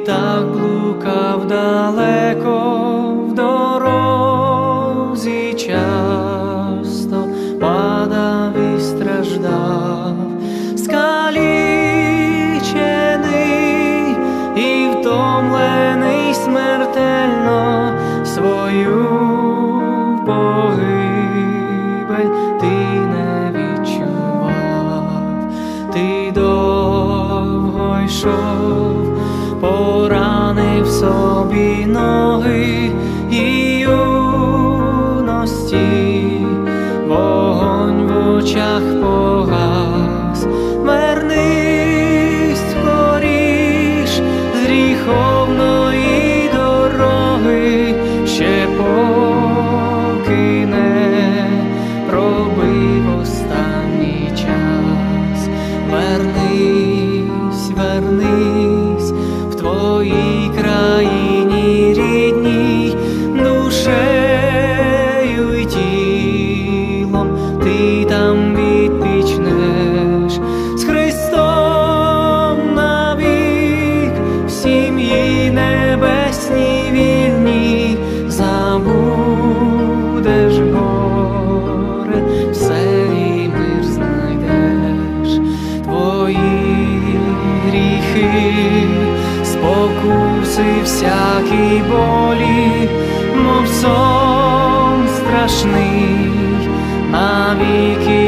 так блукав далеко в дорозі, часто падав і страждав, скалічений і втомлений смертельно, свою погибель ти не відчував. Ти довго йшов, поранив собі ноги і юності, вогонь в очах погас. Вернись скоріш з гріховної дороги, ще поки не пробив останній час. Вернись, вернись в твоїй країні рідній, душею й тілом ти там відпічнеш з Христом навік, в сім'ї небесній вільній забудеш горе, все і мир знайдеш. Твої гріхи, спокуси, всякі болі, мов сон страшний, навіки